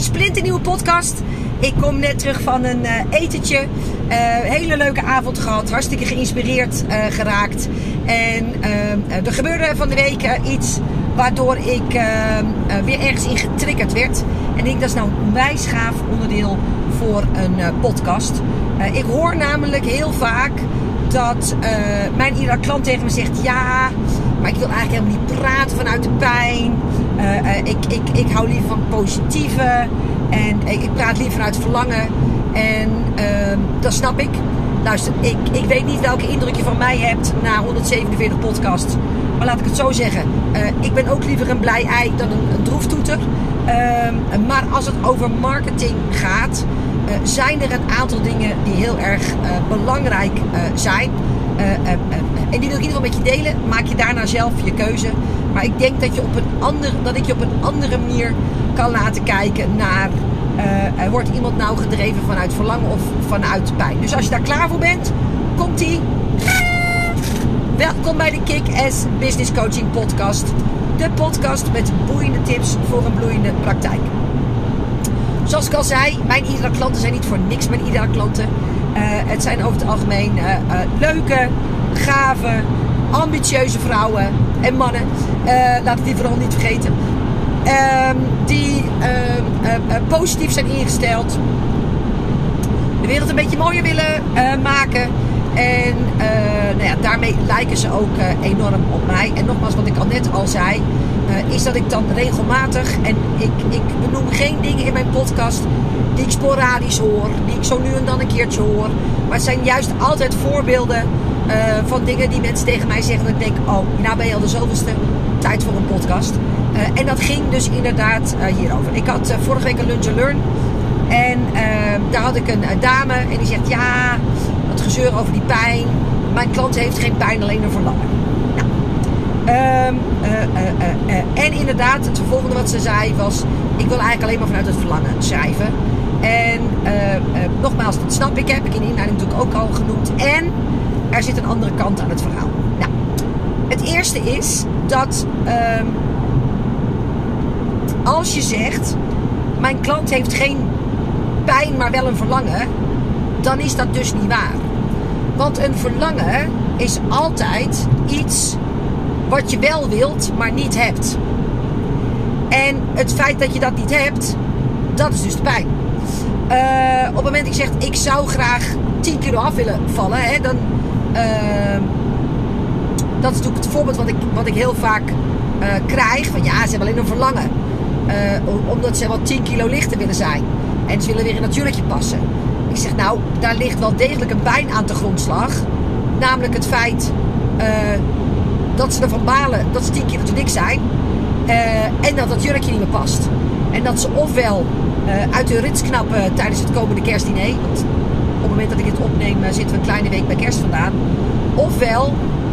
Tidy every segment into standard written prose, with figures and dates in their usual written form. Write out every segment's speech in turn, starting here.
splinternieuwe podcast. Ik kom net terug van een etentje. Hele leuke avond gehad. Hartstikke geïnspireerd geraakt. En er gebeurde van de week iets waardoor ik weer ergens in getriggerd werd. En ik denk, dat is nou een wijsgaaf onderdeel voor een podcast. Ik hoor namelijk heel vaak dat mijn iedere klant tegen me zegt: ja, maar ik wil eigenlijk helemaal niet praten vanuit de pijn. Ik hou liever van positieve. En ik praat liever vanuit verlangen. En dat snap ik. Luister, ik weet niet welke indruk je van mij hebt na 147 podcasts. Maar laat ik het zo zeggen. Ik ben ook liever een blij ei dan een droeftoeter. Maar als het over marketing gaat, zijn er een aantal dingen die heel erg belangrijk zijn. En die wil ik in ieder geval met je delen. Maak je daarna zelf je keuze. Maar ik denk dat ik je op een andere manier kan laten kijken naar... wordt iemand nou gedreven vanuit verlangen of vanuit pijn? Dus als je daar klaar voor bent, komt-ie. Welkom bij de Kick-Ass Business Coaching Podcast. De podcast met boeiende tips voor een bloeiende praktijk. Zoals ik al zei, mijn iedere klanten zijn niet voor niks mijn iedere klanten. Het zijn over het algemeen leuke, gave, ambitieuze vrouwen en mannen. Laat ik die vooral niet vergeten. Die positief zijn ingesteld. De wereld een beetje mooier willen maken. En daarmee lijken ze ook enorm op mij. En nogmaals, wat ik al net al zei, is dat ik dan regelmatig, en ik benoem geen dingen in mijn podcast die ik sporadisch hoor, die ik zo nu en dan een keertje hoor. Maar het zijn juist altijd voorbeelden van dingen die mensen tegen mij zeggen. Dat ik denk, oh, nou ben je al de zoveelste, tijd voor een podcast. En dat ging dus inderdaad hierover. Ik had vorige week een lunch and learn. En daar had ik een dame. En die zegt, ja, dat gezeur over die pijn. Mijn klant heeft geen pijn, alleen een verlangen. Nou, en inderdaad, het volgende wat ze zei was: ik wil eigenlijk alleen maar vanuit het verlangen schrijven. En nogmaals, dat snap ik. Heb ik in de inleiding natuurlijk ook al genoemd. En er zit een andere kant aan het verhaal. Nou, het eerste is dat... als je zegt, mijn klant heeft geen pijn, maar wel een verlangen, dan is dat dus niet waar. Want een verlangen is altijd iets wat je wel wilt, maar niet hebt. En het feit dat je dat niet hebt, dat is dus de pijn. Op het moment dat je zegt, ik zou graag 10 kilo af willen vallen, hè, dan... dat is natuurlijk het voorbeeld wat ik heel vaak krijg. Van ja, ze hebben alleen een verlangen. Omdat ze wel 10 kilo lichter willen zijn. En ze willen weer in een natuurlijkje passen. Ik zeg, nou, daar ligt wel degelijk een pijn aan de grondslag. Namelijk het feit dat ze ervan balen dat ze 10 kilo te dik zijn. En dat jurkje niet meer past. En dat ze ofwel uit hun rits knappen tijdens het komende kerstdiner. Want op het moment dat ik dit opneem zitten we een kleine week bij kerst vandaan. Ofwel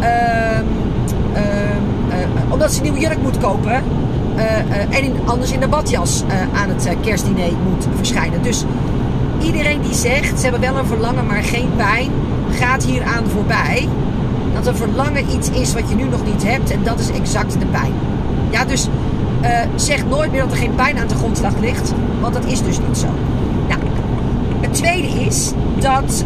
omdat ze een nieuwe jurk moet kopen. En anders in de badjas aan het kerstdiner moet verschijnen. Dus iedereen die zegt, ze hebben wel een verlangen maar geen pijn, gaat hieraan voorbij. Dat een verlangen iets is wat je nu nog niet hebt. En dat is exact de pijn. Ja, dus zeg nooit meer dat er geen pijn aan de grondslag ligt. Want dat is dus niet zo. Nou, het tweede is dat...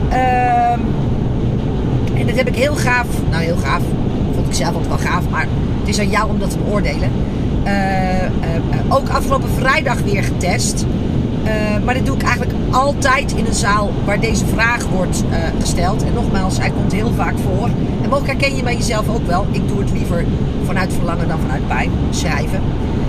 en dat heb ik heel gaaf... Nou, heel gaaf. Vond ik zelf altijd wel gaaf. Maar het is aan jou om dat te beoordelen. Ook afgelopen vrijdag weer getest. Maar dit doe ik eigenlijk altijd in een zaal waar deze vraag wordt gesteld. En nogmaals, hij komt heel vaak voor. En mogelijk herken je bij jezelf ook wel. Ik doe het liever vanuit verlangen dan vanuit pijn. Schrijven.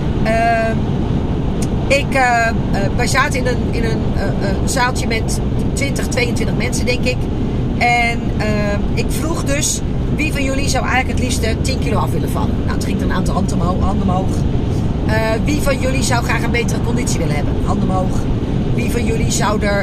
Wij zaten in een zaaltje met 20, 22 mensen, denk ik. En ik vroeg dus, wie van jullie zou eigenlijk het liefst 10 kilo af willen vallen? Nou, het ging er een aantal handen omhoog. Wie van jullie zou graag een betere conditie willen hebben? Handen omhoog. Wie van jullie zou er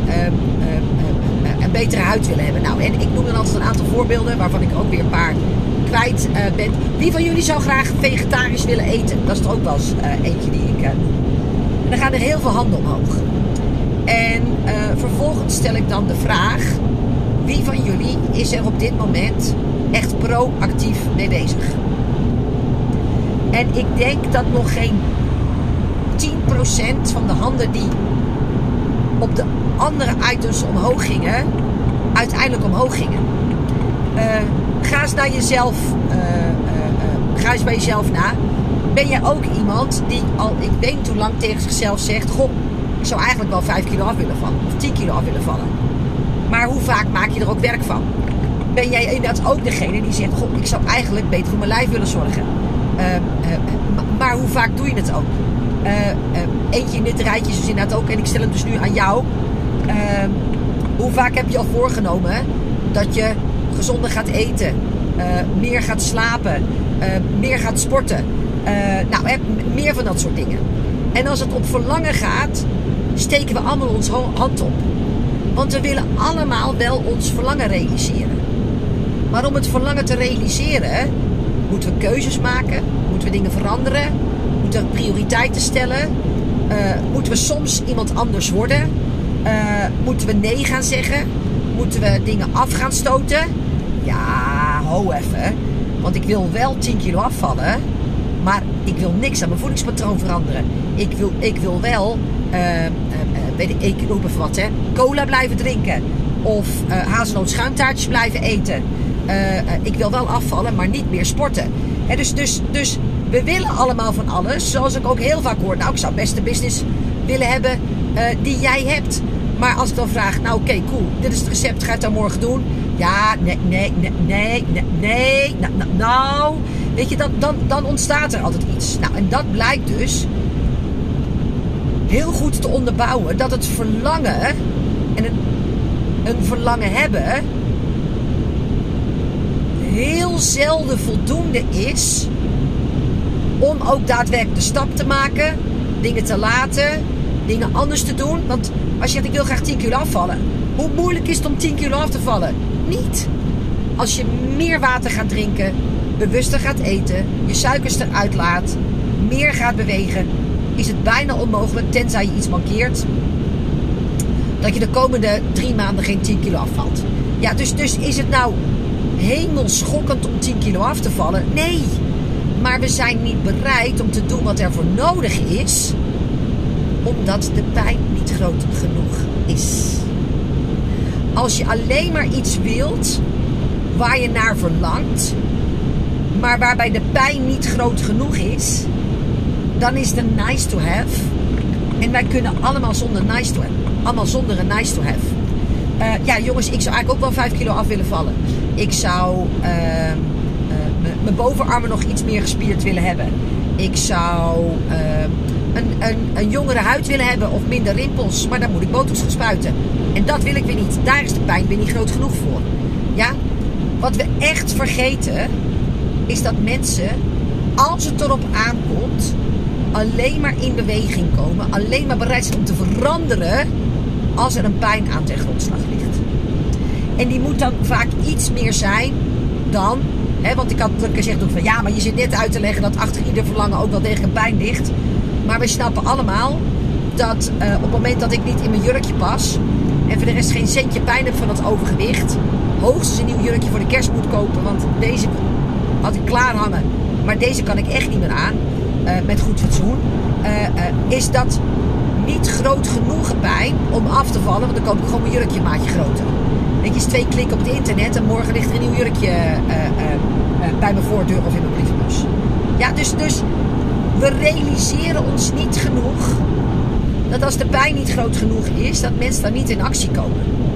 een betere huid willen hebben? Nou, en ik noem dan altijd een aantal voorbeelden, waarvan ik ook weer een paar kwijt ben. Wie van jullie zou graag vegetarisch willen eten? Dat is er ook wel eens eentje die ik noem. En dan gaan er heel veel handen omhoog. En vervolgens stel ik dan de vraag: wie van jullie is er op dit moment echt proactief mee bezig? En ik denk dat nog geen 10% van de handen die op de andere items omhoog gingen, uiteindelijk omhoog gingen. Ga eens naar jezelf. Ga eens bij jezelf na. Ben jij ook iemand die al, ik weet niet hoe lang, tegen zichzelf zegt: goh, ik zou eigenlijk wel 5 kilo af willen vallen. Of 10 kilo af willen vallen. Maar hoe vaak maak je er ook werk van? Ben jij inderdaad ook degene die zegt: goh, ik zou eigenlijk beter voor mijn lijf willen zorgen. Maar hoe vaak doe je het ook? Eentje in dit rijtje is dus inderdaad ook, en ik stel hem dus nu aan jou. Hoe vaak heb je al voorgenomen dat je gezonder gaat eten, meer gaat slapen, meer gaat sporten, meer van dat soort dingen. En als het op verlangen gaat, steken we allemaal ons hand op. Want we willen allemaal wel ons verlangen realiseren. Maar om het verlangen te realiseren, moeten we keuzes maken, moeten we dingen veranderen, moeten we prioriteiten stellen, moeten we soms iemand anders worden, moeten we nee gaan zeggen, moeten we dingen af gaan stoten. Ja, ho even. Want ik wil wel 10 kilo afvallen, maar ik wil niks aan mijn voedingspatroon veranderen. Ik wil wel, ik roep even wat, cola blijven drinken. Of hazelnoot schuimtaartjes blijven eten. Ik wil wel afvallen, maar niet meer sporten. Dus we willen allemaal van alles. Zoals ik ook heel vaak hoor. Nou, ik zou best de business willen hebben die jij hebt. Maar als ik dan vraag, nou oké, cool. Dit is het recept, ga je het dan morgen doen? Ja, nee. Nou, weet je, dan ontstaat er altijd iets. Nou, en dat blijkt dus heel goed te onderbouwen. Dat het verlangen en een verlangen hebben heel zelden voldoende is om ook daadwerkelijk de stap te maken, dingen te laten, dingen anders te doen. Want als je zegt, ik wil graag 10 kilo afvallen. Hoe moeilijk is het om 10 kilo af te vallen? Niet. Als je meer water gaat drinken, bewuster gaat eten, je suikers eruit laat, meer gaat bewegen, is het bijna onmogelijk, tenzij je iets mankeert, dat je de komende 3 maanden geen 10 kilo afvalt. Ja, dus is het nou hemelschokkend om 10 kilo af te vallen? Nee. Maar we zijn niet bereid om te doen wat er voor nodig is, omdat de pijn niet groot genoeg is. Als je alleen maar iets wilt waar je naar verlangt, maar waarbij de pijn niet groot genoeg is, dan is het een nice to have. En wij kunnen allemaal zonder nice to have. Allemaal zonder een nice to have. Ja jongens, ik zou eigenlijk ook wel 5 kilo af willen vallen. Ik zou mijn bovenarmen nog iets meer gespierd willen hebben. Ik zou een jongere huid willen hebben of minder rimpels. Maar dan moet ik botox gaan spuiten. En dat wil ik weer niet. Daar is de pijn weer niet groot genoeg voor. Ja? Wat we echt vergeten is dat mensen, als het erop aankomt, alleen maar in beweging komen. Alleen maar bereid zijn om te veranderen als er een pijn aan ten grondslag ligt. En die moet dan vaak iets meer zijn dan, want ik had gezegd ook van ja, maar je zit net uit te leggen dat achter ieder verlangen ook wel degelijk een pijn ligt. Maar we snappen allemaal dat op het moment dat ik niet in mijn jurkje pas en voor de rest geen centje pijn heb van dat overgewicht, hoogstens een nieuw jurkje voor de kerst moet kopen, want deze had ik klaar hangen, maar deze kan ik echt niet meer aan, met goed fatsoen, is dat niet groot genoeg pijn om af te vallen, want dan koop ik gewoon mijn jurkje een maatje groter. Weet je, is 2 klikken op het internet en morgen ligt er een nieuw jurkje bij mijn voordeur of in mijn brievenbus. Ja, dus we realiseren ons niet genoeg dat als de pijn niet groot genoeg is, dat mensen dan niet in actie komen.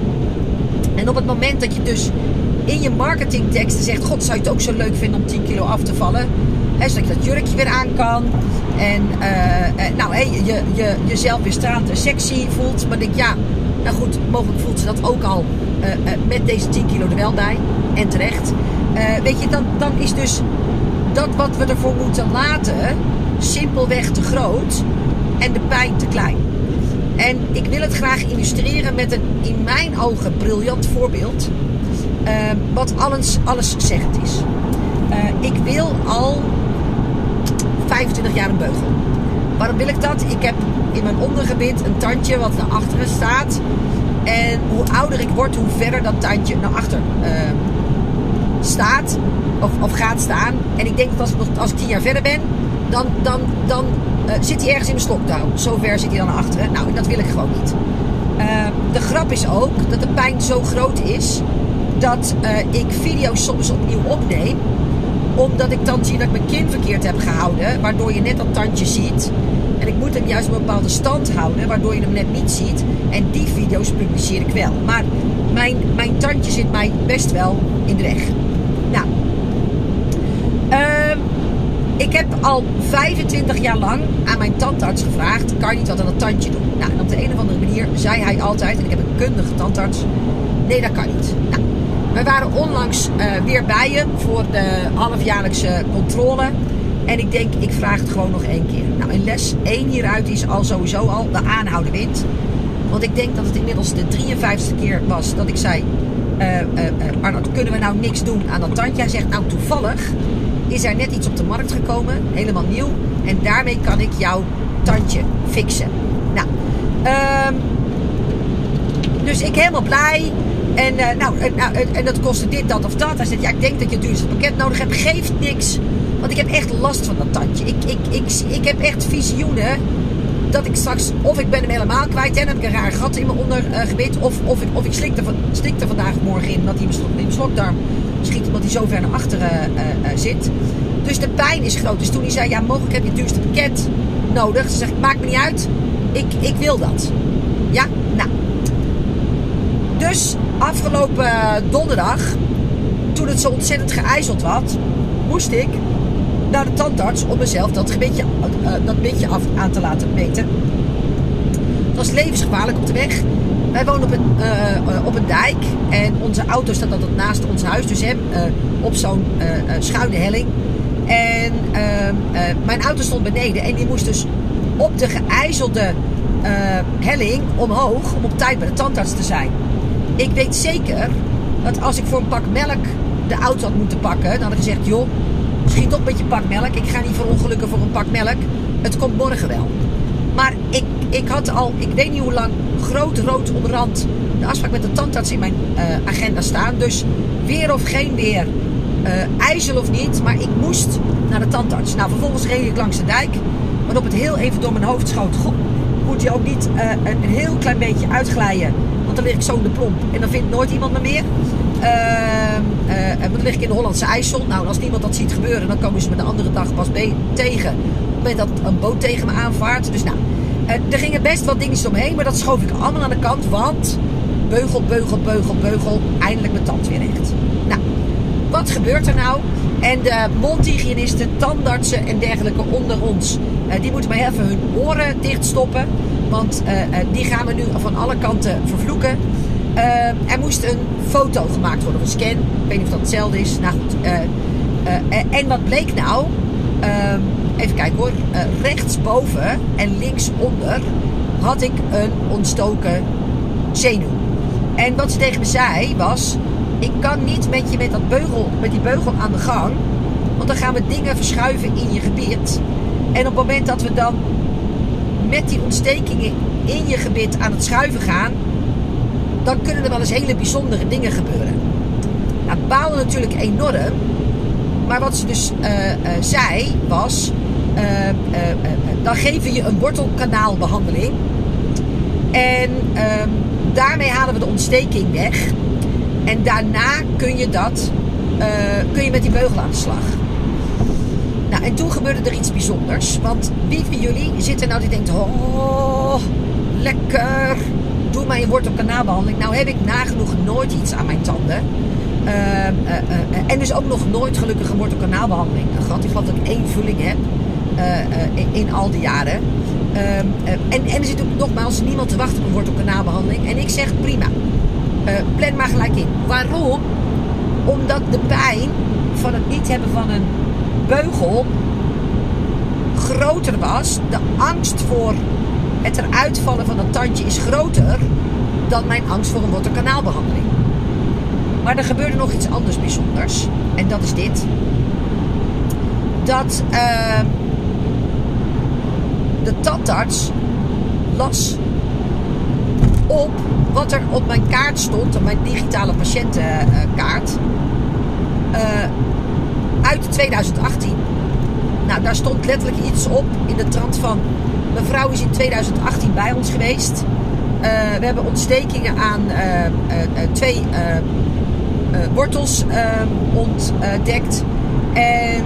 En op het moment dat je dus in je marketingteksten zegt, god, zou je het ook zo leuk vinden om 10 kilo af te vallen? Zodat je dat jurkje weer aan kan. En je jezelf weer stralend en sexy voelt. Maar denk, ja, nou goed, mogelijk voelt ze dat ook al met deze 10 kilo er wel bij. En terecht. Weet je, dan is dus dat wat we ervoor moeten laten simpelweg te groot en de pijn te klein. En ik wil het graag illustreren met een in mijn ogen briljant voorbeeld. Wat alles zeggend is. Ik wil al 25 jaar een beugel. Waarom wil ik dat? Ik heb in mijn ondergebit een tandje wat naar achteren staat. En hoe ouder ik word, hoe verder dat tandje naar achter staat. Of gaat staan. En ik denk dat als ik 10 jaar verder ben, dan zit hij ergens in mijn slokdarm. Zover zit hij dan naar achteren. Nou, dat wil ik gewoon niet. De grap is ook dat de pijn zo groot is dat ik video's soms opnieuw opneem. Omdat ik dan zie dat ik mijn kin verkeerd heb gehouden. Waardoor je net dat tandje ziet. En ik moet hem juist op een bepaalde stand houden. Waardoor je hem net niet ziet. En die video's publiceer ik wel. Maar mijn tandje zit mij best wel in de weg. Nou. Ik heb al 25 jaar lang aan mijn tandarts gevraagd. Kan je niet wat aan dat tandje doen? Nou, en op de een of andere manier zei hij altijd. En ik heb een kundige tandarts. Nee, dat kan niet. Nou. Wij waren onlangs weer bij hem voor de halfjaarlijkse controle. En ik denk, ik vraag het gewoon nog 1 keer. Nou, en les 1 hieruit is al sowieso al de aanhouden wint. Want ik denk dat het inmiddels de 53e keer was dat ik zei... Arnoud, kunnen we nou niks doen aan dat tandje? Hij zegt, nou toevallig is er net iets op de markt gekomen. Helemaal nieuw. En daarmee kan ik jouw tandje fixen. Nou, dus ik helemaal blij... En dat kostte dit, dat of dat. Hij zegt, ja, ik denk dat je het duurste pakket nodig hebt. Geeft niks. Want ik heb echt last van dat tandje. Ik heb echt visioenen. Dat ik straks, of ik ben hem helemaal kwijt. En dan heb ik een raar gat in mijn ondergebit. Of ik slik er vandaag of morgen in. Omdat hij in mijn slokdarm schiet. Omdat hij zo ver naar achteren zit. Dus de pijn is groot. Dus toen hij zei, ja, mogelijk heb je het duurste pakket nodig. Ze zegt, maakt me niet uit. Ik wil dat. Ja, nou. Dus afgelopen donderdag, toen het zo ontzettend geijzeld was, moest ik naar de tandarts om mezelf dat beetje aan te laten meten. Het was levensgevaarlijk op de weg. Wij wonen op een dijk en onze auto staat altijd naast ons huis. Dus op zo'n schuine helling. En mijn auto stond beneden en die moest dus op de geijzelde helling omhoog om op tijd bij de tandarts te zijn. Ik weet zeker dat als ik voor een pak melk de auto had moeten pakken, dan had ik gezegd, joh, schiet op met je pak melk. Ik ga niet verongelukken voor een pak melk. Het komt morgen wel. Maar ik had al, ik weet niet hoe lang, rood onderhand de afspraak met de tandarts in mijn agenda staan. Dus weer of geen weer, ijzel of niet, maar ik moest naar de tandarts. Nou, vervolgens reed ik langs de dijk, waarop het heel even door mijn hoofd schoot. Goh, moet je ook niet een heel klein beetje uitglijden. Want dan lig ik zo in de plomp en dan vindt nooit iemand me meer. Dan lig ik in de Hollandse IJssel. Nou, als niemand dat ziet gebeuren, dan komen ze me de andere dag pas tegen. Op het moment dat een boot tegen me aanvaart. Dus nou, er gingen best wat dingetjes omheen, maar dat schoof ik allemaal aan de kant. Want beugel, eindelijk mijn tand weer recht. Nou, wat gebeurt er nou? En de mondhygiënisten, tandartsen en dergelijke onder ons, die moeten mij even hun oren dichtstoppen. Want die gaan we nu van alle kanten vervloeken. Er moest een foto gemaakt worden, of een scan. Ik weet niet of dat hetzelfde is. Nou goed. En wat bleek nou? Even kijken hoor. Rechtsboven en linksonder had ik een ontstoken zenuw. En wat ze tegen me zei was, ik kan niet met die beugel aan de gang. Want dan gaan we dingen verschuiven in je gebit. En op het moment dat we dan met die ontstekingen in je gebit aan het schuiven gaan, dan kunnen er wel eens hele bijzondere dingen gebeuren. Nou, ik baalde natuurlijk enorm. Maar wat ze dus zei was, dan geven we je een wortelkanaalbehandeling. En daarmee halen we de ontsteking weg. En daarna kun je met die beugel aan de slag. Nou, en toen gebeurde er iets bijzonders. Want wie van jullie zit er nou die denkt, oh, lekker, doe mij een wortelkanaalbehandeling. Nou heb ik nagenoeg nooit iets aan mijn tanden. En dus ook nog nooit gelukkig een wortelkanaalbehandeling gehad. Ik geloof dat ik 1 vulling heb in al die jaren. En er zit ook nogmaals niemand te wachten op een wortelkanaalbehandeling. En ik zeg prima, plan maar gelijk in. Waarom? Omdat de pijn van het niet hebben van een beugel groter was. De angst voor het eruit vallen van dat tandje is groter dan mijn angst voor een wortelkanaalbehandeling. Maar er gebeurde nog iets anders bijzonders. En dat is dit. Dat de tandarts las op wat er op mijn kaart stond, op mijn digitale patiëntenkaart, uit 2018. Nou, daar stond letterlijk iets op in de trant van... Mevrouw is in 2018 bij ons geweest. We hebben ontstekingen aan 2 wortels ontdekt. En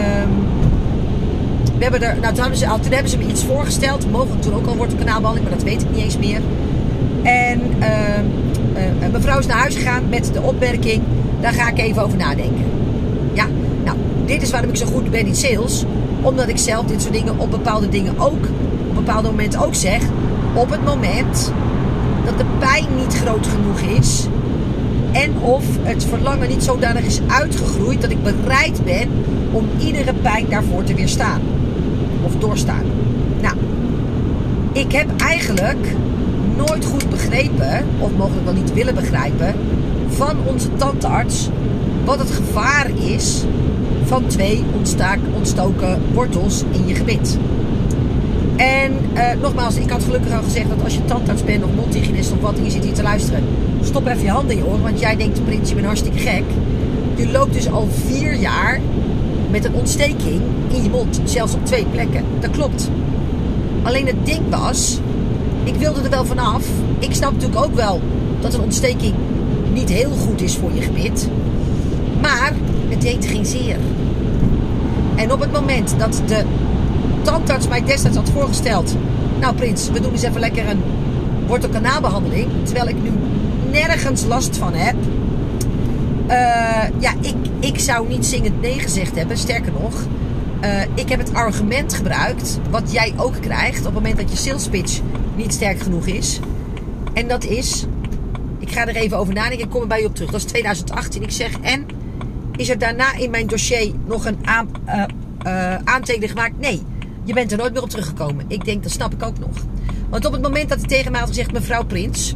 we hebben er... Nou, toen hebben ze me iets voorgesteld. Mogelijk toen ook al wortelkanaalbehandeling, maar dat weet ik niet eens meer. En mevrouw is naar huis gegaan met de opmerking... Daar ga ik even over nadenken. Ja, nou, dit is waarom ik zo goed ben in sales. Omdat ik zelf dit soort dingen op bepaalde dingen ook... op bepaalde momenten ook zeg... op het moment dat de pijn niet groot genoeg is... en of het verlangen niet zodanig is uitgegroeid... dat ik bereid ben om iedere pijn daarvoor te weerstaan. Of doorstaan. Nou, ik heb eigenlijk nooit goed begrepen... of mogelijk wel niet willen begrijpen... van onze tandarts... wat het gevaar is... van 2 ontstoken wortels in je gebit. En nogmaals, ik had gelukkig al gezegd dat als je tandarts bent of mondhygiënist of wat, en je zit hier te luisteren, stop even je handen in je oren, want jij denkt, Prins, je bent hartstikke gek. Je loopt dus al 4 jaar met een ontsteking in je mond, zelfs op 2 plekken. Dat klopt. Alleen het ding was, ik wilde er wel vanaf. Ik snap natuurlijk ook wel dat een ontsteking niet heel goed is voor je gebit, maar het deed geen zeer. En op het moment dat de tandarts mij destijds had voorgesteld... Nou Prins, we doen eens even lekker een wortelkanaalbehandeling... terwijl ik nu nergens last van heb... ik zou niet zingend nee gezegd hebben. Sterker nog, ik heb het argument gebruikt... wat jij ook krijgt op het moment dat je sales pitch niet sterk genoeg is. En dat is... Ik ga er even over nadenken, ik kom er bij je op terug. Dat is 2018. Ik zeg, en is er daarna in mijn dossier nog een aantekening gemaakt? Nee, je bent er nooit meer op teruggekomen. Ik denk, dat snap ik ook nog. Want op het moment dat hij tegen mij had gezegd... Mevrouw Prins,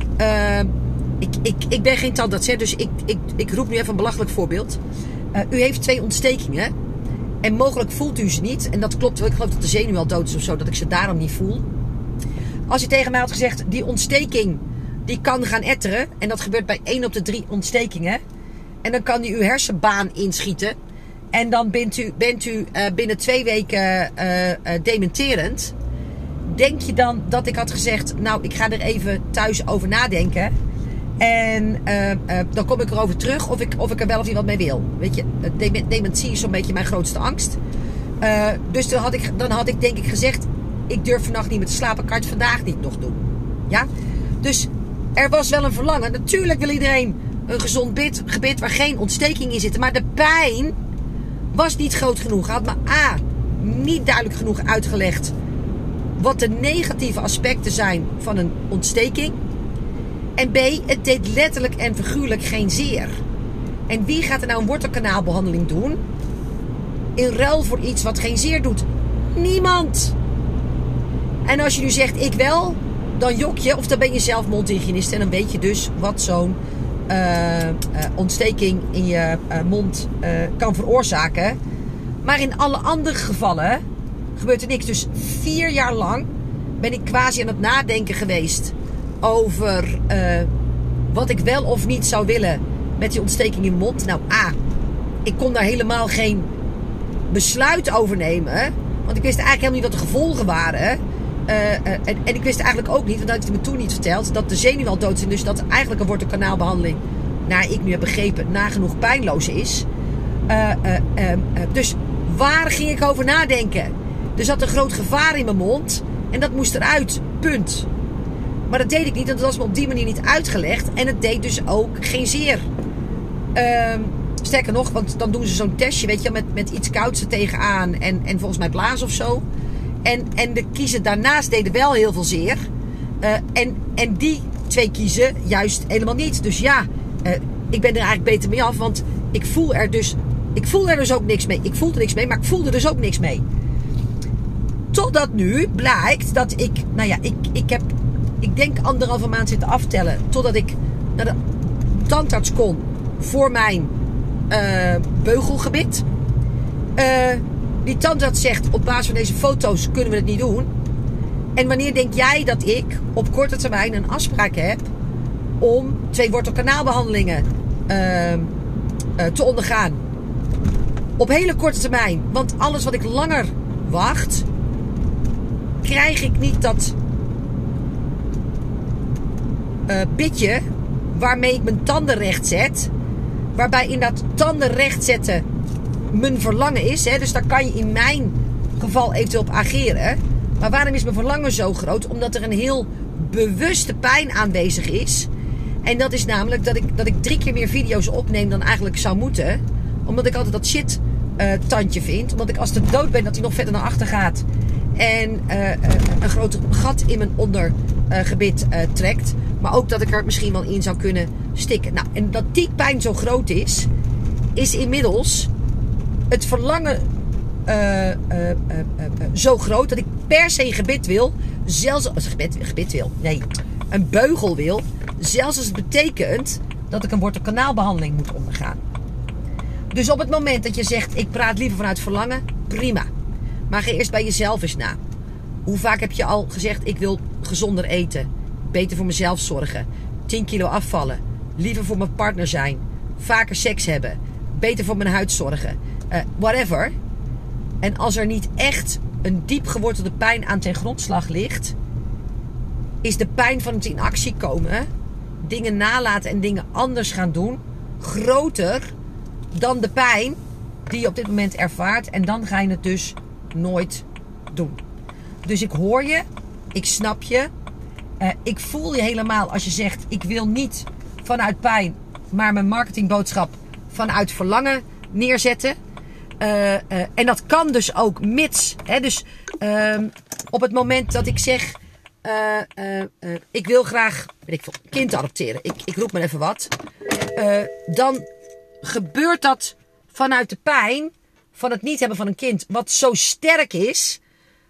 ik ben geen tandarts, hè, dus ik roep nu even een belachelijk voorbeeld. U heeft 2 ontstekingen. En mogelijk voelt u ze niet. En dat klopt wel. Ik geloof dat de zenuw al dood is of zo. Dat ik ze daarom niet voel. Als hij tegen mij had gezegd... Die ontsteking, die kan gaan etteren. En dat gebeurt bij 1 op de 3 ontstekingen. En dan kan hij uw hersenbaan inschieten. En dan bent u binnen 2 weken dementerend. Denk je dan dat ik had gezegd... Nou, ik ga er even thuis over nadenken. En dan kom ik erover terug of ik er wel of niet wat mee wil. Weet je, dementie is zo'n beetje mijn grootste angst. Dus dan had ik denk ik gezegd... Ik durf vannacht niet meer te slapen. Kan je het vandaag niet nog doen. Ja? Dus er was wel een verlangen. Natuurlijk wil iedereen een gezond gebit waar geen ontsteking in zit. Maar de pijn was niet groot genoeg. Had me A, niet duidelijk genoeg uitgelegd wat de negatieve aspecten zijn van een ontsteking. En B, het deed letterlijk en figuurlijk geen zeer. En wie gaat er nou een wortelkanaalbehandeling doen in ruil voor iets wat geen zeer doet? Niemand. En als je nu zegt, ik wel, dan jok je, of dan ben je zelf mondhygiënist. En dan weet je dus wat zo'n ontsteking in je mond kan veroorzaken. Maar in alle andere gevallen gebeurt er niks. Dus 4 jaar lang ben ik quasi aan het nadenken geweest over wat ik wel of niet zou willen met die ontsteking in mijn mond. Nou, A, ik kon daar helemaal geen besluit over nemen. Want ik wist eigenlijk helemaal niet wat de gevolgen waren. En ik wist eigenlijk ook niet, want dat had hij me toen niet verteld, dat de zenuwen al dood zijn. Dus dat eigenlijk een wortelkanaalbehandeling, naar ik nu heb begrepen, nagenoeg pijnloos is. Dus waar ging ik over nadenken? Er zat een groot gevaar in mijn mond. En dat moest eruit. Punt. Maar dat deed ik niet. Want dat was me op die manier niet uitgelegd. En het deed dus ook geen zeer. Sterker nog, want dan doen ze zo'n testje, weet je, met iets kouds er tegenaan. En volgens mij blazen of zo. En de kiezen daarnaast deden wel heel veel zeer. En die 2 kiezen juist helemaal niet. Dus ja, ik ben er eigenlijk beter mee af. Want ik voel er dus ook niks mee. Ik voelde niks mee, maar ik voelde dus ook niks mee. Totdat nu blijkt dat ik... Nou ja, ik denk 1,5 maand zitten aftellen. Totdat ik naar de tandarts kon voor mijn beugelgebit. Die tandarts zegt, op basis van deze foto's kunnen we het niet doen. En wanneer denk jij dat ik op korte termijn een afspraak heb om 2 wortelkanaalbehandelingen te ondergaan? Op hele korte termijn. Want alles wat ik langer wacht, krijg ik niet dat bitje waarmee ik mijn tanden recht zet. Waarbij in dat tanden recht zetten mijn verlangen is. Hè? Dus daar kan je in mijn geval eventueel op ageren. Maar waarom is mijn verlangen zo groot? Omdat er een heel bewuste pijn aanwezig is. En dat is namelijk dat ik 3 keer meer video's opneem dan eigenlijk zou moeten. Omdat ik altijd dat shit tandje vind. Omdat ik als de dood ben dat hij nog verder naar achter gaat. En een groot gat in mijn ondergebit trekt. Maar ook dat ik er misschien wel in zou kunnen stikken. Nou, en dat die pijn zo groot is inmiddels het verlangen zo groot dat ik per se een gebit wil. Zelfs als gebit wil. Nee, een beugel wil. Zelfs als het betekent dat ik een wortelkanaalbehandeling moet ondergaan. Dus op het moment dat je zegt, ik praat liever vanuit verlangen, prima. Maar ga eerst bij jezelf eens na. Hoe vaak heb je al gezegd, ik wil gezonder eten. Beter voor mezelf zorgen. 10 kilo afvallen. Liever voor mijn partner zijn. Vaker seks hebben. Beter voor mijn huid zorgen. Whatever. En als er niet echt een diep gewortelde pijn aan ten grondslag ligt, is de pijn van het in actie komen, dingen nalaten en dingen anders gaan doen, groter dan de pijn die je op dit moment ervaart. En dan ga je het dus nooit doen. Dus ik hoor je. Ik snap je. Ik voel je helemaal als je zegt, ik wil niet vanuit pijn, maar mijn marketingboodschap vanuit verlangen neerzetten. En dat kan dus ook mits. Hè, dus op het moment dat ik zeg, ik wil graag, weet ik veel, kind adopteren. Ik roep maar even wat. Dan gebeurt dat vanuit de pijn van het niet hebben van een kind. Wat zo sterk is,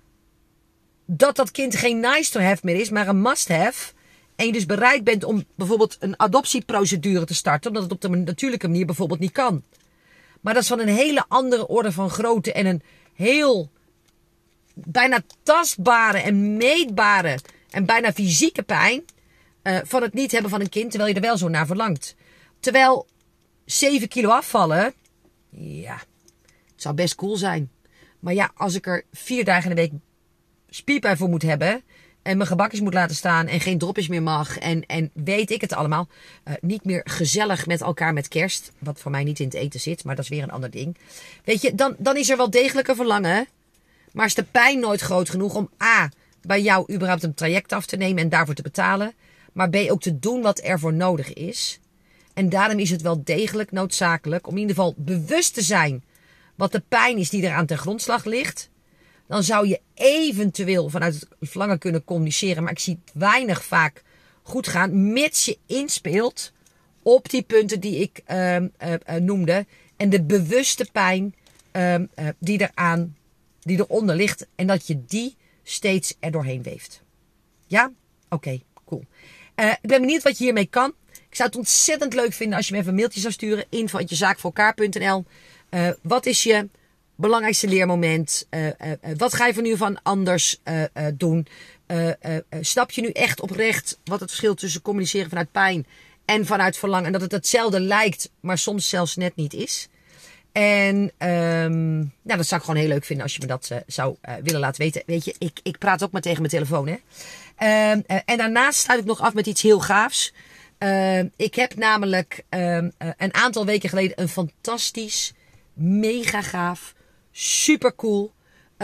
dat kind geen nice to have meer is, maar een must have. En je dus bereid bent om bijvoorbeeld een adoptieprocedure te starten, omdat het op de natuurlijke manier bijvoorbeeld niet kan. Maar dat is van een hele andere orde van grootte en een heel bijna tastbare en meetbare en bijna fysieke pijn van het niet hebben van een kind, terwijl je er wel zo naar verlangt. Terwijl 7 kilo afvallen, ja, het zou best cool zijn. Maar ja, als ik er 4 dagen in de week spierpijn voor moet hebben en mijn gebakjes moet laten staan en geen dropjes meer mag en weet ik het allemaal, niet meer gezellig met elkaar met kerst, wat voor mij niet in het eten zit, maar dat is weer een ander ding. Weet je, dan is er wel degelijk een verlangen, maar is de pijn nooit groot genoeg om A, bij jou überhaupt een traject af te nemen en daarvoor te betalen, maar B, ook te doen wat er voor nodig is. En daarom is het wel degelijk noodzakelijk om in ieder geval bewust te zijn wat de pijn is die er aan ten grondslag ligt. Dan zou je eventueel vanuit het verlangen kunnen communiceren. Maar ik zie het weinig vaak goed gaan. Mits je inspeelt op die punten die ik noemde. En de bewuste pijn die eronder ligt. En dat je die steeds er doorheen weeft. Ja? Oké, cool. Ik ben benieuwd wat je hiermee kan. Ik zou het ontzettend leuk vinden als je me even een mailtje zou sturen. info@jezaakvoorelkaar.nl. Wat is je belangrijkste leermoment? Wat ga je van nu van anders doen? Snap je nu echt oprecht wat het verschil tussen communiceren vanuit pijn en vanuit verlangen? En dat het hetzelfde lijkt, maar soms zelfs net niet is. En dat zou ik gewoon heel leuk vinden als je me dat zou willen laten weten. Weet je, ik praat ook maar tegen mijn telefoon. Hè? En daarnaast sluit ik nog af met iets heel gaafs. Ik heb namelijk een aantal weken geleden een fantastisch, mega gaaf, super cool,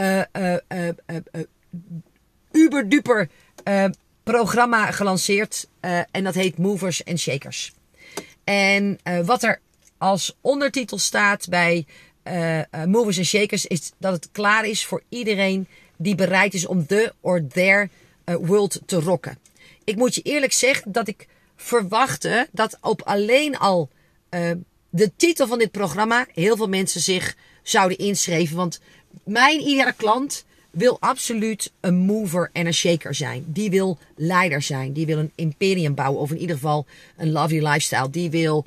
uber duper programma gelanceerd. En dat heet Movers and Shakers. En wat er als ondertitel staat bij Movers and Shakers is dat het klaar is voor iedereen die bereid is om the or their world te rocken. Ik moet je eerlijk zeggen dat ik verwachtte dat op alleen al de titel van dit programma heel veel mensen zich zouden inschrijven. Want mijn iedere klant wil absoluut een mover en een shaker zijn. Die wil leider zijn. Die wil een imperium bouwen. Of in ieder geval een lovely lifestyle. Die wil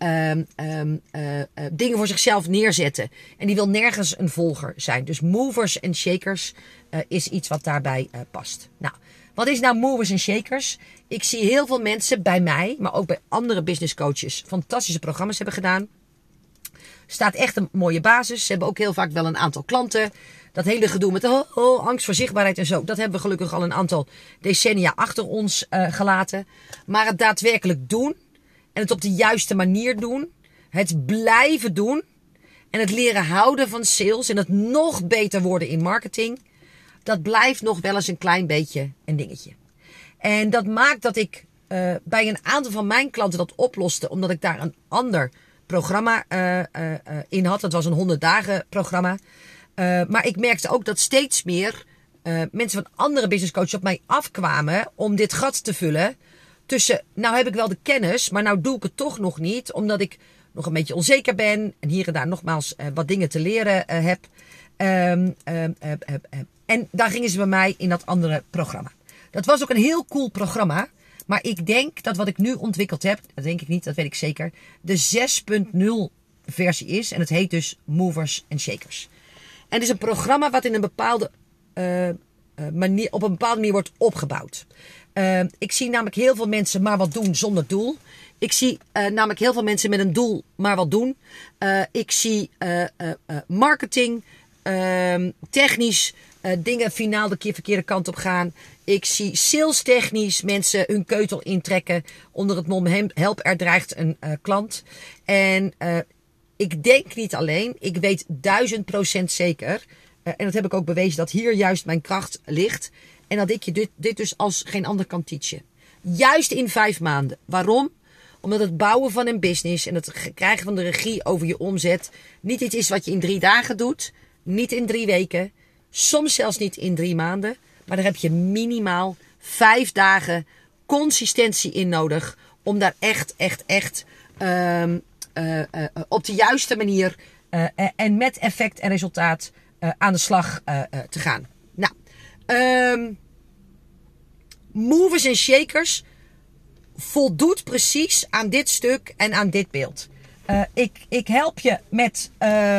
dingen voor zichzelf neerzetten. En die wil nergens een volger zijn. Dus movers en shakers is iets wat daarbij past. Nou, wat is nou movers en shakers? Ik zie heel veel mensen bij mij, maar ook bij andere business coaches, fantastische programma's hebben gedaan. Staat echt een mooie basis. Ze hebben ook heel vaak wel een aantal klanten. Dat hele gedoe met angst voor zichtbaarheid en zo. Dat hebben we gelukkig al een aantal decennia achter ons gelaten. Maar het daadwerkelijk doen. En het op de juiste manier doen. Het blijven doen. En het leren houden van sales. En het nog beter worden in marketing. Dat blijft nog wel eens een klein beetje een dingetje. En dat maakt dat ik bij een aantal van mijn klanten dat oploste. Omdat ik daar een ander programma in had. Dat was een 100 dagen programma. Maar ik merkte ook dat steeds meer mensen van andere business coaches op mij afkwamen om dit gat te vullen. Tussen, nou heb ik wel de kennis, maar nou doe ik het toch nog niet. Omdat ik nog een beetje onzeker ben. En hier en daar nogmaals wat dingen te leren heb. En daar gingen ze bij mij in dat andere programma. Dat was ook een heel cool programma. Maar ik denk dat wat ik nu ontwikkeld heb, dat denk ik niet, dat weet ik zeker, de 6.0 versie is. En het heet dus Movers and Shakers. En het is een programma wat in een bepaalde manier, op een bepaalde manier wordt opgebouwd. Ik zie namelijk heel veel mensen maar wat doen zonder doel. Ik zie namelijk heel veel mensen met een doel maar wat doen. Ik zie marketing, technisch dingen finaal de verkeerde kant op gaan. Ik zie sales technisch mensen hun keutel intrekken onder het mom help er dreigt een klant. En ik denk niet alleen, ik weet 1000% zeker. En dat heb ik ook bewezen dat hier juist mijn kracht ligt. En dat ik je dit dus als geen ander kan teachen. Juist in 5 maanden. Waarom? Omdat het bouwen van een business en het krijgen van de regie over je omzet niet iets is wat je in 3 dagen doet. Niet in 3 weken. Soms zelfs niet in 3 maanden. Maar daar heb je minimaal 5 dagen consistentie in nodig. Om daar echt op de juiste manier en met effect en resultaat aan de slag te gaan. Nou, Movers and Shakers voldoet precies aan dit stuk en aan dit beeld. Ik help je met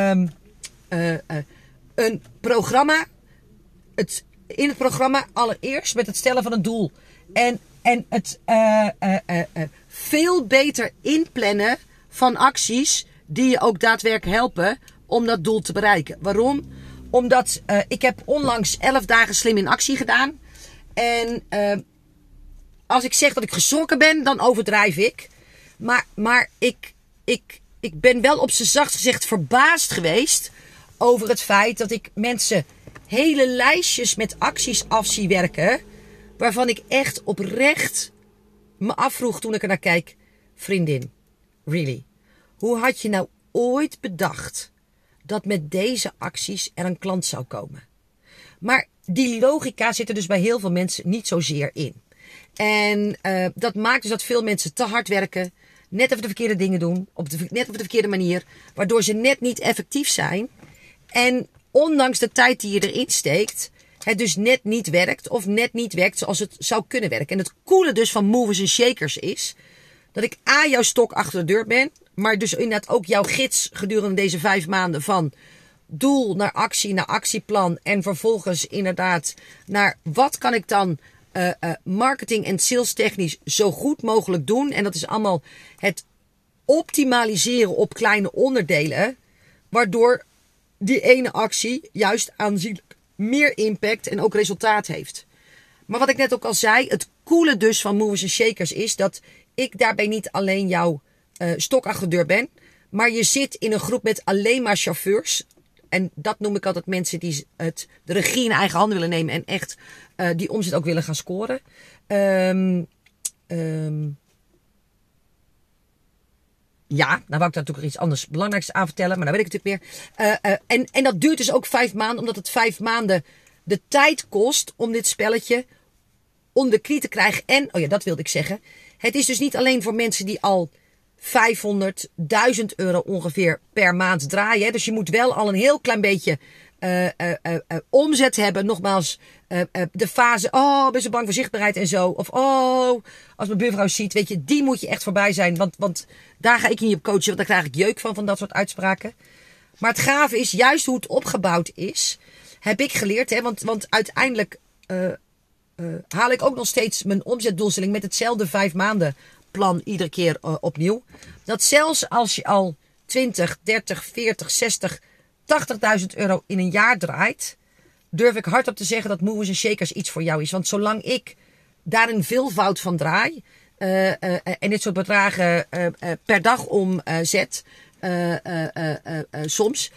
een programma. In het programma allereerst met het stellen van een doel. En het veel beter inplannen van acties die je ook daadwerkelijk helpen om dat doel te bereiken. Waarom? Omdat ik heb onlangs 11 dagen slim in actie gedaan. En als ik zeg dat ik geschrokken ben, dan overdrijf ik. Maar ik ben wel op z'n zachtst gezegd verbaasd geweest over het feit dat ik mensen hele lijstjes met acties af zie werken. Waarvan ik echt oprecht me afvroeg toen ik er naar kijk. Vriendin, really? Hoe had je nou ooit bedacht dat met deze acties er een klant zou komen? Maar die logica zit er dus bij heel veel mensen niet zozeer in. En dat maakt dus dat veel mensen te hard werken. Net even de verkeerde dingen doen. Net op de verkeerde manier. Waardoor ze net niet effectief zijn. En ondanks de tijd die je erin steekt, het dus net niet werkt. Of net niet werkt zoals het zou kunnen werken. En het coole dus van Movers and Shakers is dat ik jouw stok achter de deur ben. Maar dus inderdaad ook jouw gids gedurende deze 5 maanden van doel naar actie, naar actieplan. En vervolgens inderdaad naar wat kan ik dan marketing en sales technisch zo goed mogelijk doen. En dat is allemaal het optimaliseren op kleine onderdelen. Waardoor die ene actie juist aanzienlijk meer impact en ook resultaat heeft. Maar wat ik net ook al zei, het coole dus van Movers and Shakers is dat ik daarbij niet alleen jouw stok achter de deur ben. Maar je zit in een groep met alleen maar chauffeurs. En dat noem ik altijd mensen die de regie in eigen handen willen nemen. En echt die omzet ook willen gaan scoren. Ja, nou wou ik daar natuurlijk iets anders belangrijks aan vertellen. Maar dat weet ik natuurlijk meer. En dat duurt dus ook 5 maanden. Omdat het 5 maanden de tijd kost om dit spelletje onder de knie te krijgen. En, oh ja, dat wilde ik zeggen. Het is dus niet alleen voor mensen die al 500, 1000 euro ongeveer per maand draaien. Hè. Dus je moet wel al een heel klein beetje omzet hebben. Nogmaals, de fase, oh, ben zo bang voor zichtbaarheid en zo. Of, oh, als mijn buurvrouw ziet, weet je, die moet je echt voorbij zijn. Want daar ga ik niet op coachen, want daar krijg ik jeuk van dat soort uitspraken. Maar het gave is, juist hoe het opgebouwd is, heb ik geleerd. Hè, want uiteindelijk haal ik ook nog steeds mijn omzetdoelstelling met hetzelfde 5 maanden plan iedere keer opnieuw. Dat zelfs als je al 20, 30, 40, 60, 80.000 euro in een jaar draait, durf ik hardop te zeggen dat Movers en Shakers iets voor jou is. Want zolang ik daar een veelvoud van draai en dit soort bedragen per dag omzet, soms,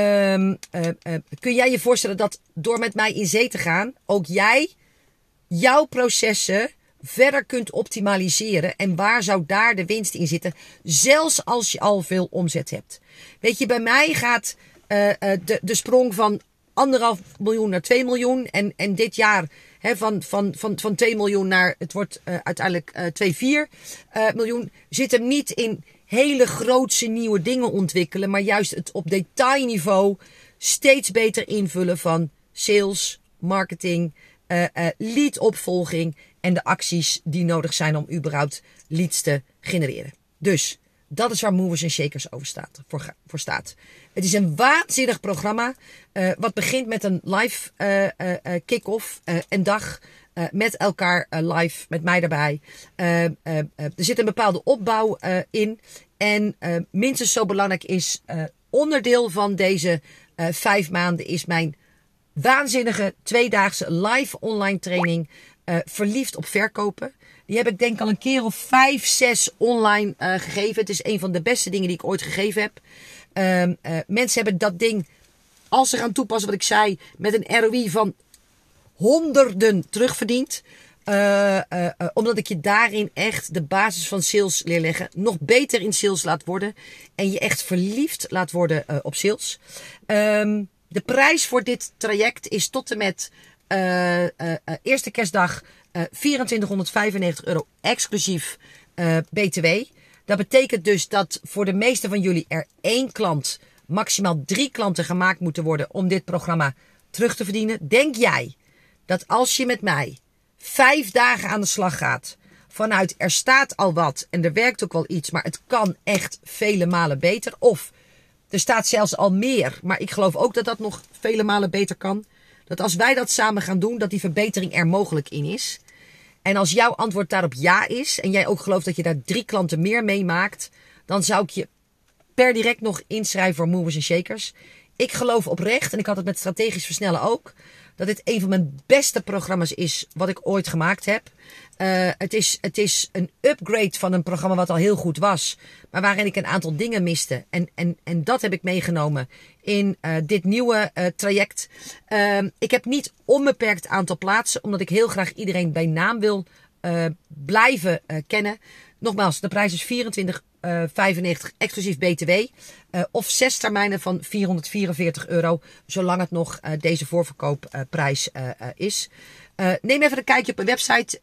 kun jij je voorstellen dat door met mij in zee te gaan, ook jij jouw processen verder kunt optimaliseren. En waar zou daar de winst in zitten? Zelfs als je al veel omzet hebt. Weet je, bij mij gaat de sprong van 1,5 miljoen naar 2 miljoen. En dit jaar van 2 miljoen naar, het wordt uiteindelijk 2,4 miljoen. Zit hem niet in hele grootse nieuwe dingen ontwikkelen. Maar juist het op detailniveau steeds beter invullen van sales, marketing, leadopvolging en de acties die nodig zijn om überhaupt leads te genereren. Dus dat is waar Movers en Shakers voor staat. Het is een waanzinnig programma. Wat begint met een live kick-off. Een dag met elkaar live. Met mij daarbij. Er zit een bepaalde opbouw in. En minstens zo belangrijk is onderdeel van deze 5 maanden is mijn waanzinnige 2-daagse live online training. Verliefd op verkopen. Die heb ik denk ik al een keer of 5, 6 online gegeven. Het is een van de beste dingen die ik ooit gegeven heb. Mensen hebben dat ding, als ze gaan toepassen wat ik zei, met een ROI van honderden terugverdiend. Omdat ik je daarin echt de basis van sales leer leggen. Nog beter in sales laat worden. En je echt verliefd laat worden op sales. De prijs voor dit traject is tot en met eerste kerstdag 2495 euro exclusief BTW. Dat betekent dus dat voor de meeste van jullie er 1 klant, maximaal 3 klanten gemaakt moeten worden om dit programma terug te verdienen. Denk jij dat als je met mij 5 dagen aan de slag gaat, vanuit er staat al wat en er werkt ook wel iets, maar het kan echt vele malen beter. Of er staat zelfs al meer, maar ik geloof ook dat dat nog vele malen beter kan. Dat als wij dat samen gaan doen, dat die verbetering er mogelijk in is. En als jouw antwoord daarop ja is, en jij ook gelooft dat je daar 3 klanten meer meemaakt, dan zou ik je per direct nog inschrijven voor Movers en Shakers. Ik geloof oprecht, en ik had het met strategisch versnellen ook, dat dit een van mijn beste programma's is wat ik ooit gemaakt heb. Het is een upgrade van een programma wat al heel goed was, maar waarin ik een aantal dingen miste. En dat heb ik meegenomen in dit nieuwe traject. Ik heb niet onbeperkt aantal plaatsen, omdat ik heel graag iedereen bij naam wil blijven kennen. Nogmaals, de prijs is 24,95 exclusief BTW. Of 6 termijnen van 444 euro, zolang het nog deze voorverkoopprijs is. Neem even een kijkje op mijn website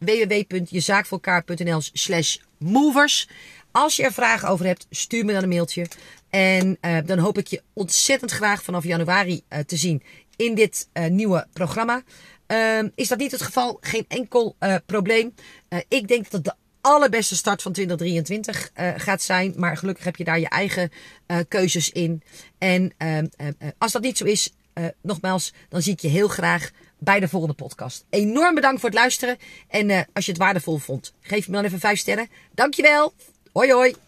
www.jezaakvoorelkaar.nl/movers. Als je er vragen over hebt, stuur me dan een mailtje. En dan hoop ik je ontzettend graag vanaf januari te zien in dit nieuwe programma. Is dat niet het geval? Geen enkel probleem. Ik denk dat het de allerbeste start van 2023 gaat zijn. Maar gelukkig heb je daar je eigen keuzes in. En als dat niet zo is, nogmaals, dan zie ik je heel graag bij de volgende podcast. Enorm bedankt voor het luisteren. En als je het waardevol vond, geef me dan even 5 sterren. Dankjewel. Hoi hoi.